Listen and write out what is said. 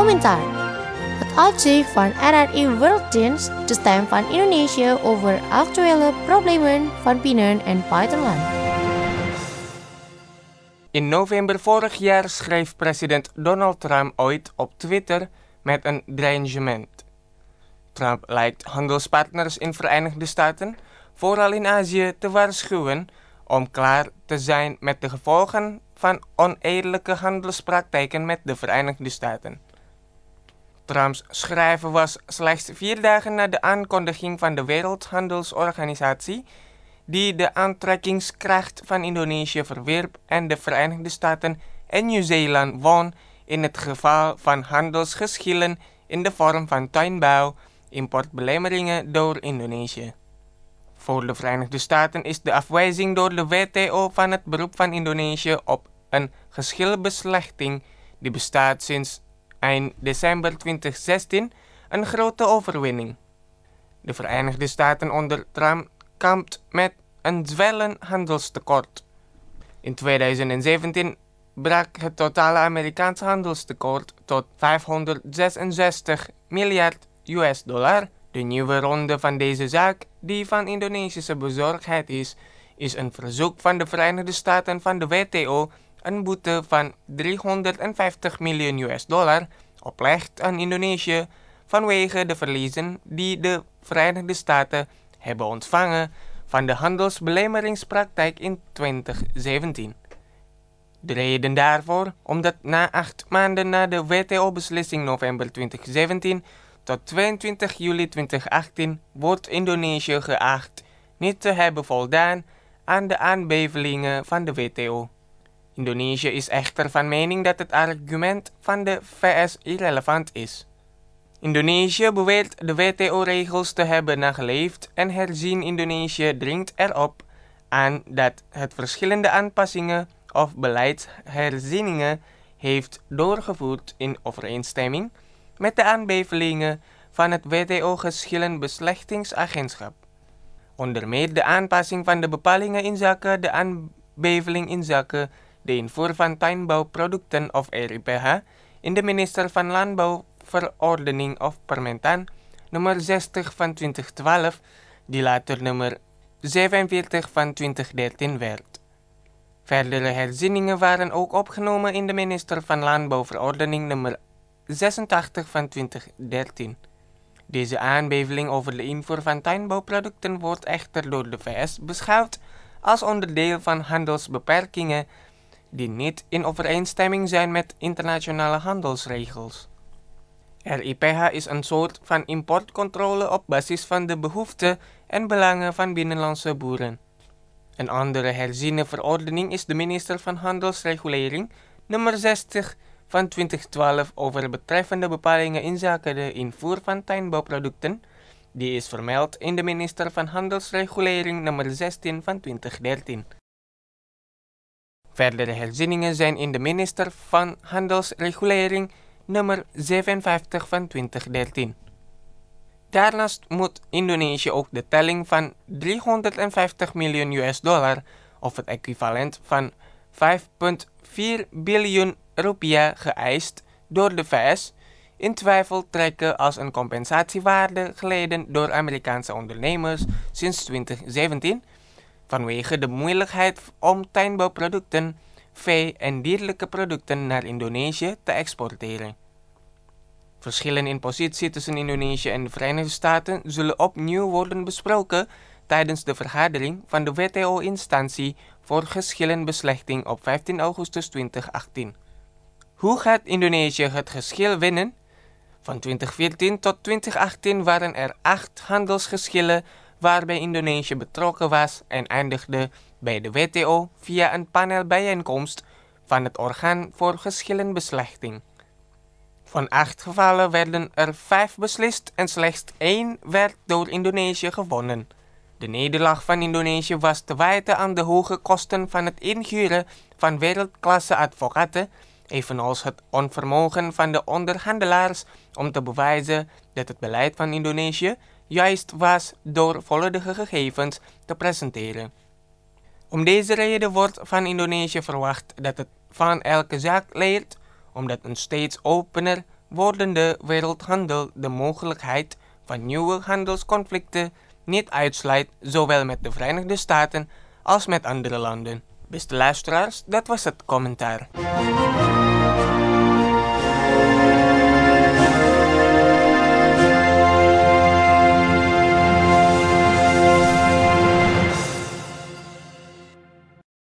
Komentar. Het uitzicht van RRI Worlddienst, de stem van Indonesië over actuele problemen van binnen- en buitenland. In november vorig jaar schreef president Donald Trump ooit op Twitter met een dreigement. Trump lijkt handelspartners in Verenigde Staten, vooral in Azië, te waarschuwen om klaar te zijn met de gevolgen van oneerlijke handelspraktijken met de Verenigde Staten. Trumps schrijven was slechts 4 dagen na de aankondiging van de Wereldhandelsorganisatie, die de aantrekkingskracht van Indonesië verwierp en de Verenigde Staten en Nieuw-Zeeland won in het geval van handelsgeschillen in de vorm van tuinbouw, importbelemmeringen door Indonesië. Voor de Verenigde Staten is de afwijzing door de WTO van het beroep van Indonesië op een geschilbeslechting die bestaat sinds eind december 2016 een grote overwinning. De Verenigde Staten onder Trump kampt met een zwellend handelstekort. In 2017 brak het totale Amerikaanse handelstekort tot 566 miljard US dollar. De nieuwe ronde van deze zaak, die van Indonesische bezorgdheid is een verzoek van de Verenigde Staten van de WTO een boete van 350 miljoen US dollar oplegt aan Indonesië vanwege de verliezen die de Verenigde Staten hebben ontvangen van de handelsbelemmeringspraktijk in 2017. De reden daarvoor, omdat na 8 maanden na de WTO-beslissing november 2017 tot 22 juli 2018 wordt Indonesië geacht niet te hebben voldaan aan de aanbevelingen van de WTO. Indonesië is echter van mening dat het argument van de VS irrelevant is. Indonesië beweert de WTO-regels te hebben nageleefd en herzien Indonesië dringt erop aan dat het verschillende aanpassingen of beleidsherzieningen heeft doorgevoerd in overeenstemming met de aanbevelingen van het WTO-geschillenbeslechtingsagentschap. Onder meer de aanpassing van de bepalingen inzake de aanbeveling inzake de invoer van tuinbouwproducten of RIPH in de minister van Landbouwverordening of Permentan nummer 60 van 2012, die later nummer 47 van 2013 werd. Verdere herzieningen waren ook opgenomen in de minister van Landbouwverordening nummer 86 van 2013. Deze aanbeveling over de invoer van tuinbouwproducten wordt echter door de VS beschouwd als onderdeel van handelsbeperkingen die niet in overeenstemming zijn met internationale handelsregels. RIPH is een soort van importcontrole op basis van de behoeften en belangen van binnenlandse boeren. Een andere herziene verordening is de minister van Handelsregulering nummer 60 van 2012 over betreffende bepalingen inzake de invoer van tuinbouwproducten. Die is vermeld in de minister van Handelsregulering nummer 16 van 2013. Verdere herzieningen zijn in de minister van Handelsregulering nummer 57 van 2013. Daarnaast moet Indonesië ook de telling van 350 miljoen US dollar, of het equivalent van 5,4 biljoen rupiah geëist door de VS, in twijfel trekken als een compensatiewaarde geleden door Amerikaanse ondernemers sinds 2017, vanwege de moeilijkheid om tuinbouwproducten, vee- en dierlijke producten naar Indonesië te exporteren. Verschillen in positie tussen Indonesië en de Verenigde Staten zullen opnieuw worden besproken tijdens de vergadering van de WTO-instantie voor geschillenbeslechting op 15 augustus 2018. Hoe gaat Indonesië het geschil winnen? Van 2014 tot 2018 waren er 8 handelsgeschillen waarbij Indonesië betrokken was en eindigde bij de WTO via een panelbijeenkomst van het orgaan voor geschillenbeslechting. Van 8 gevallen werden er 5 beslist en slechts 1 werd door Indonesië gewonnen. De nederlaag van Indonesië was te wijten aan de hoge kosten van het inhuren van wereldklasse advocaten, evenals het onvermogen van de onderhandelaars om te bewijzen dat het beleid van Indonesië juist was door volledige gegevens te presenteren. Om deze reden wordt van Indonesië verwacht dat het van elke zaak leert, omdat een steeds opener, wordende wereldhandel de mogelijkheid van nieuwe handelsconflicten niet uitsluit, zowel met de Verenigde Staten als met andere landen. Beste luisteraars, dat was het commentaar.